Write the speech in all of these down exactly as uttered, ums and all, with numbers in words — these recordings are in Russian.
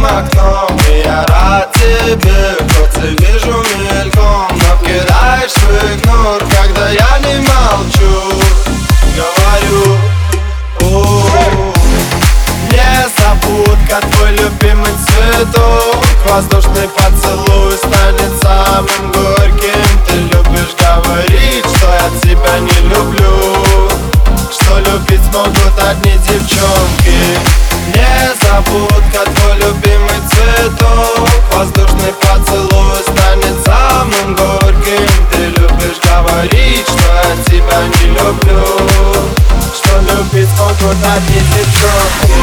открытым окном. И я рад тебе, хоть и вижу мельком, но кидаешь в игнор, когда я не молчу. Говорю, о, незабудка, твой любимый цветок. Воздушный поцелуй станет самым горьким. Ты любишь говорить, что я тебя не люблю, что любить смогут одни девчонки. Незабудка, твой любимый цветок. Воздушный поцелуй станет самым горьким. Ты любишь говорить, что я тебя не люблю, что любить смогут одни девчонки.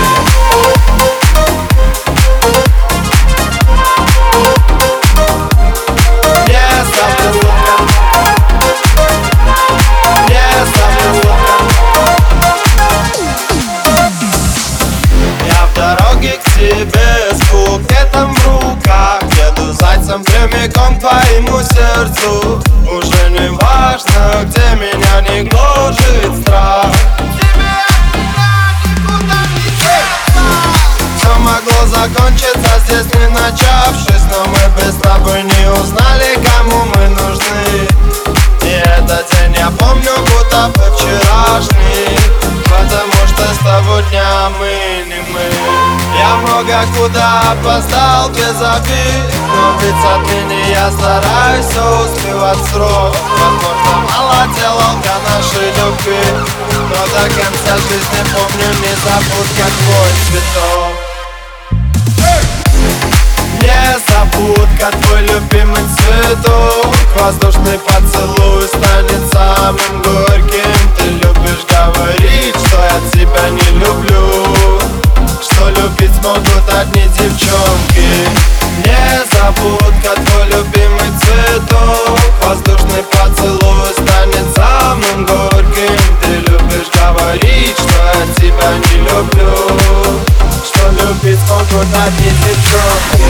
Тебе с букетом в руках, еду зайцем прямиком к твоему сердцу. Уже не важно, где меня не гложет страх. Тебе никуда не деться. Все могло закончиться здесь, не начавшись, но мы бы с тобой не узнали, кому мы нужны. И этот день я помню, будто бы вчерашний, потому что с того дня мы не мы. Я много куда опоздал без обид, но ведь отныне я стараюсь все успевать в срок. Возможно, мало делал для нашей любви, но до конца жизни помню незабудка твой цветок. Незабудка, твой любимый цветок. Воздушный поцелуй станет самым горьким. Ты любишь говорить, что я тебя не люблю, что любить смогут одни девчонки. Незабудка, твой любимый цветок. Воздушный поцелуй станет самым горьким. Ты любишь говорить, что я тебя не люблю, что любить смогут одни девчонки.